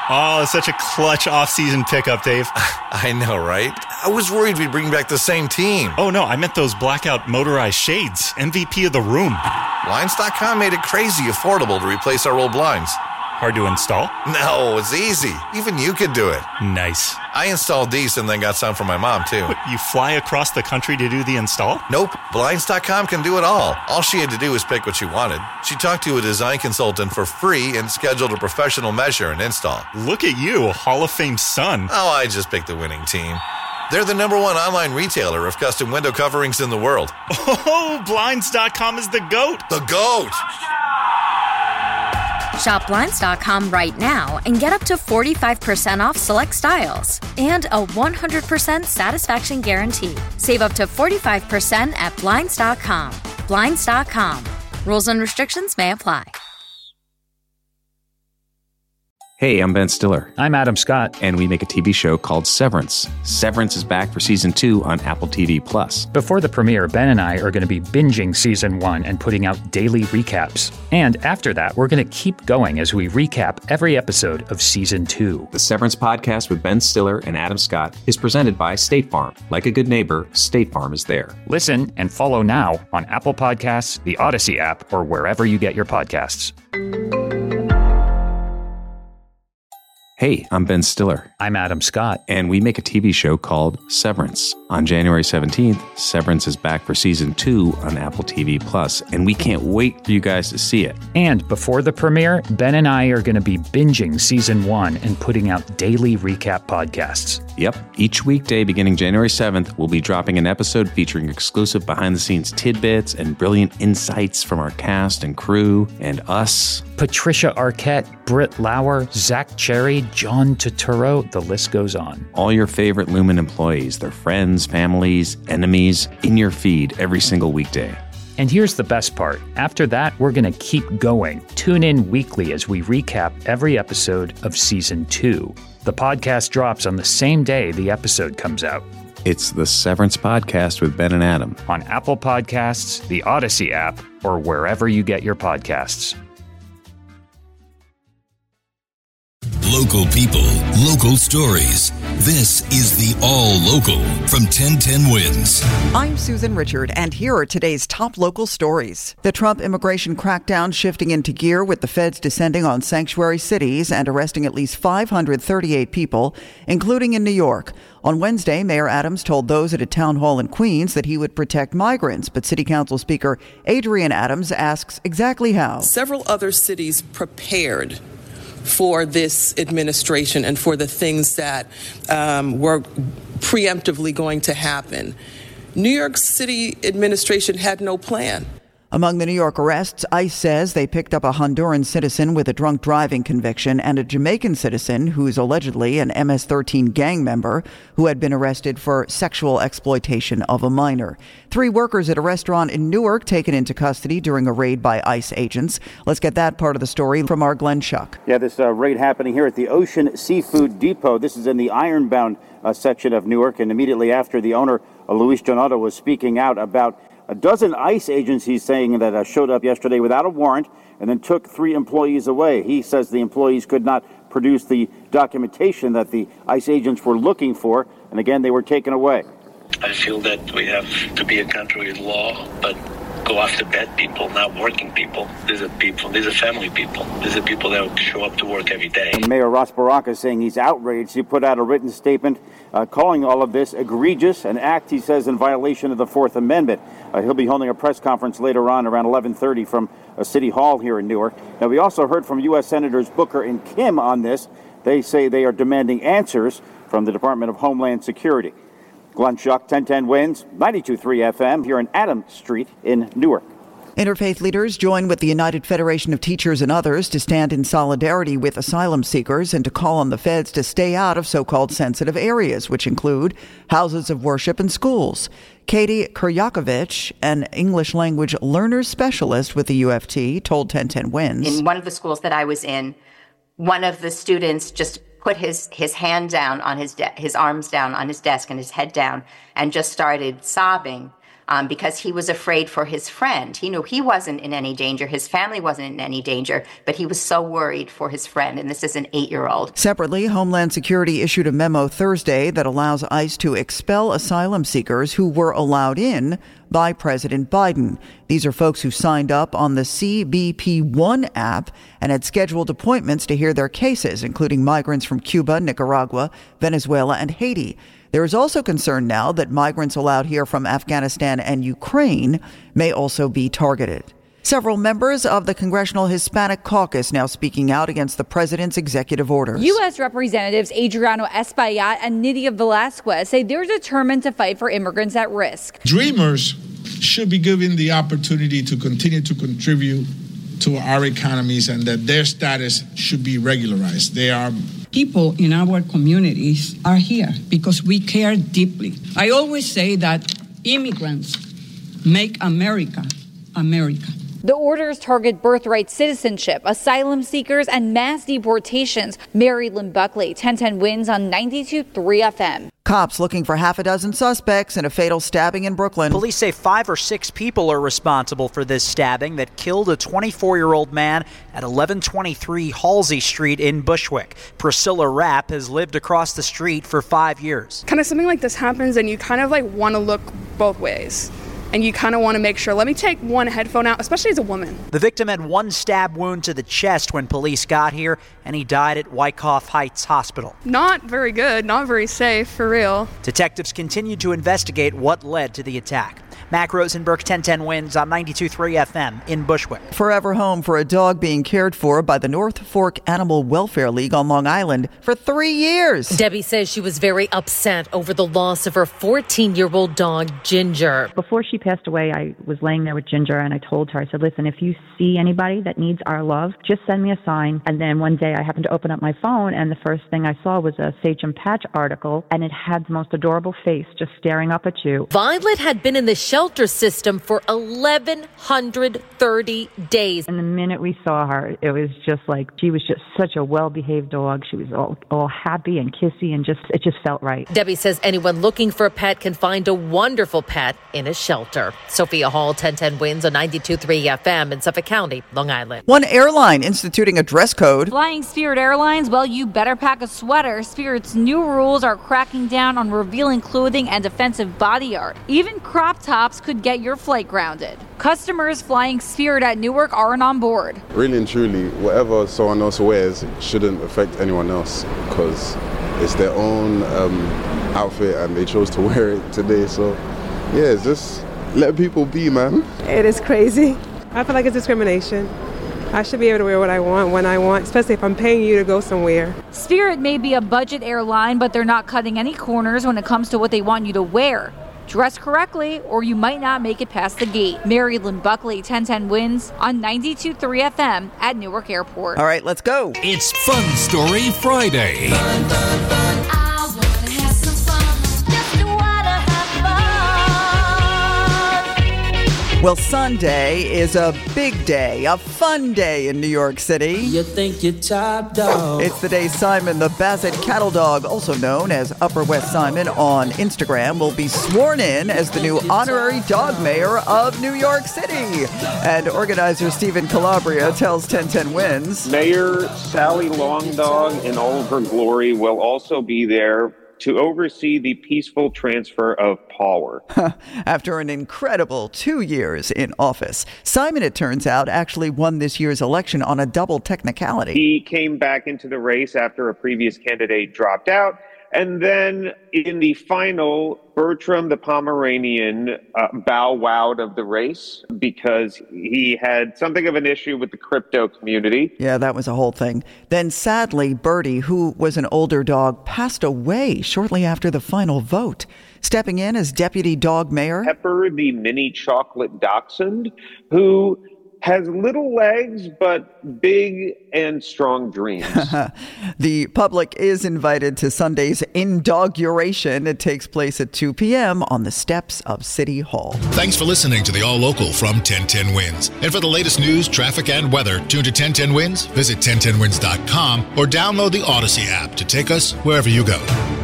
Oh, such a clutch off-season pickup, Dave. I know, right? I was worried we'd bring back the same team. Oh, no, I meant those blackout motorized shades. MVP of the room. Blinds.com made it crazy affordable to replace our old blinds. Hard to install? No, it's easy. Even you could do it. Nice. I installed these and then got some for my mom, too. What, you fly across the country to do the install? Nope. Blinds.com can do it all. All she had to do was pick what she wanted. She talked to a design consultant for free and scheduled a professional measure and install. Look at you, a Hall of Fame son. Oh, I just picked the winning team. They're the #1 online retailer of custom window coverings in the world. Oh, Blinds.com is the GOAT. The GOAT! Shop Blinds.com right now and get up to 45% off select styles and a 100% satisfaction guarantee. Save up to 45% at Blinds.com. Blinds.com. Rules and restrictions may apply. Hey, I'm Ben Stiller. I'm Adam Scott. And we make a TV show called Severance. Severance is back for Season 2 on Apple TV+. Before the premiere, Ben and I are going to be binging Season 1 and putting out daily recaps. And after that, we're going to keep going as we recap every episode of Season 2. The Severance podcast with Ben Stiller and Adam Scott is presented by State Farm. Like a good neighbor, State Farm is there. Listen and follow now on Apple Podcasts, the Odyssey app, or wherever you get your podcasts. Hey, I'm Ben Stiller. I'm Adam Scott. And we make a TV show called Severance. On January 17th, Severance is back for Season 2 on Apple TV+, and we can't wait for you guys to see it. And before the premiere, Ben and I are going to be binging Season 1 and putting out daily recap podcasts. Yep. Each weekday beginning January 7th, we'll be dropping an episode featuring exclusive behind-the-scenes tidbits and brilliant insights from our cast and crew and us. Patricia Arquette, Britt Lauer, Zach Cherry, John Turturro, the list goes on. All your favorite Lumen employees, their friends, families, enemies, in your feed every single weekday. And here's the best part. After that, we're going to keep going. Tune in weekly as we recap every episode of Season 2. The podcast drops on the same day the episode comes out. It's the Severance Podcast with Ben and Adam. On Apple Podcasts, the Odyssey app, or wherever you get your podcasts. Local people, local stories. This is the All Local from 1010 Wins. I'm Susan Richard, and here are today's top local stories. The Trump immigration crackdown shifting into gear with the feds descending on sanctuary cities and arresting at least 538 people, including in New York. On Wednesday, Mayor Adams told those at a town hall in Queens that he would protect migrants, but City Council Speaker Adrienne Adams asks exactly how. Several other cities prepared for this administration and for the things that were preemptively going to happen. New York City administration had no plan. Among the New York arrests, ICE says they picked up a Honduran citizen with a drunk driving conviction and a Jamaican citizen who's allegedly an MS-13 gang member who had been arrested for sexual exploitation of a minor. 3 workers at a restaurant in Newark taken into custody during a raid by ICE agents. Let's get that part of the story from our Glenn Schuck. Yeah, this raid happening here at the Ocean Seafood Depot. This is in the Ironbound section of Newark, and immediately after the owner, Luis Donato, was speaking out about a dozen ICE agents, he's saying, that showed up yesterday without a warrant and then took 3 employees away. He says the employees could not produce the documentation that the ICE agents were looking for, and again, they were taken away. I feel that we have to be a country with law, but go after bad people, not working people. These are people, these are family people. These are people that show up to work every day. And Mayor Ross Baraka is saying he's outraged. He put out a written statement calling all of this egregious, an act, he says, in violation of the Fourth Amendment. He'll be holding a press conference later on around 11:30 from City Hall here in Newark. Now, we also heard from U.S. Senators Booker and Kim on this. They say they are demanding answers from the Department of Homeland Security. Glenn Schuck, 1010 Wins, 92.3 FM here in Adams Street in Newark. Interfaith leaders join with the United Federation of Teachers and others to stand in solidarity with asylum seekers and to call on the feds to stay out of so-called sensitive areas, which include houses of worship and schools. Katie Kuryakovich, an English language learner specialist with the UFT, told 1010 Wins. In one of the schools that I was in, one of the students just put his hand down on his arms down on his desk and his head down and just started sobbing. because he was afraid for his friend. He knew he wasn't in any danger. His family wasn't in any danger, but he was so worried for his friend. And this is an 8-year-old. Separately, Homeland Security issued a memo Thursday that allows ICE to expel asylum seekers who were allowed in by President Biden. These are folks who signed up on the CBP One app and had scheduled appointments to hear their cases, including migrants from Cuba, Nicaragua, Venezuela, and Haiti. There is also concern now that migrants allowed here from Afghanistan and Ukraine may also be targeted. Several members of the Congressional Hispanic Caucus now speaking out against the president's executive orders. U.S. Representatives Adriano Espaillat and Nydia Velasquez say they're determined to fight for immigrants at risk. Dreamers should be given the opportunity to continue to contribute to our economies and that their status should be regularized. They are people in our communities are here because we care deeply. I always say that immigrants make America, America. The orders target birthright citizenship, asylum seekers, and mass deportations. Mary Lynn Buckley, 1010 Wins on 92.3 FM. Cops looking for half a dozen suspects in a fatal stabbing in Brooklyn. Police say 5 or 6 people are responsible for this stabbing that killed a 24-year-old man at 1123 Halsey Street in Bushwick. Priscilla Rapp has lived across the street for 5 years. Kind of something like this happens and you kind of want to look both ways. And you kind of want to make sure, let me take one headphone out, especially as a woman. The victim had 1 stab wound to the chest when police got here, and he died at Wyckoff Heights Hospital. Not very good, not very safe, for real. Detectives continued to investigate what led to the attack. Mac Rosenberg, 1010 Wins on 92.3 FM in Bushwick. Forever home for a dog being cared for by the North Fork Animal Welfare League on Long Island for 3 years. Debbie says she was very upset over the loss of her 14-year-old dog, Ginger. Before she passed away, I was laying there with Ginger and I told her, I said, listen, if you see anybody that needs our love, just send me a sign. And then one day I happened to open up my phone and the first thing I saw was a Sage and Patch article and it had the most adorable face just staring up at you. Violet had been in the shelter system for 1,130 days. And the minute we saw her, it was just like, she was just such a well-behaved dog. She was all happy and kissy and it just felt right. Debbie says anyone looking for a pet can find a wonderful pet in a shelter. Sophia Hall, 1010 Wins on 92.3 FM in Suffolk County, Long Island. One airline instituting a dress code. Flying Spirit Airlines, well, you better pack a sweater. Spirit's new rules are cracking down on revealing clothing and offensive body art. Even crop tops could get your flight grounded. Customers flying Spirit at Newark aren't on board. Really and truly, whatever someone else wears shouldn't affect anyone else because it's their own outfit and they chose to wear it today. So, yeah, just let people be, man. It is crazy. I feel like it's discrimination. I should be able to wear what I want when I want, especially if I'm paying you to go somewhere. Spirit may be a budget airline, but they're not cutting any corners when it comes to what they want you to wear. Dress correctly, or you might not make it past the gate. Mary Lynn Buckley, 1010 Wins on 92.3 FM at Newark Airport. All right, let's go. It's Fun Story Friday. Fun, fun, fun. I wanna have some fun. Just wanna have fun. Well, Sunday is a big day, a fun day in New York City. You think you're top dog. It's the day Simon the Basset Cattle Dog, also known as Upper West Simon on Instagram, will be sworn in as the new honorary dog mayor of New York City. And organizer Stephen Calabria tells 1010 Wins. Mayor Sally Longdog in all of her glory will also be there to oversee the peaceful transfer of power. After an incredible 2 years in office, Simon, it turns out, actually won this year's election on a double technicality. He came back into the race after a previous candidate dropped out. And then in the final, Bertram the Pomeranian bow-wowed of the race because he had something of an issue with the crypto community. Yeah, that was a whole thing. Then sadly, Bertie, who was an older dog, passed away shortly after the final vote. Stepping in as deputy dog mayor, Pepper the mini chocolate dachshund, who has little legs, but big and strong dreams. The public is invited to Sunday's Indogguration. It takes place at 2 p.m. on the steps of City Hall. Thanks for listening to the All Local from 1010 Wins. And for the latest news, traffic, and weather, tune to 1010 Wins, visit 1010wins.com, or download the Odyssey app to take us wherever you go.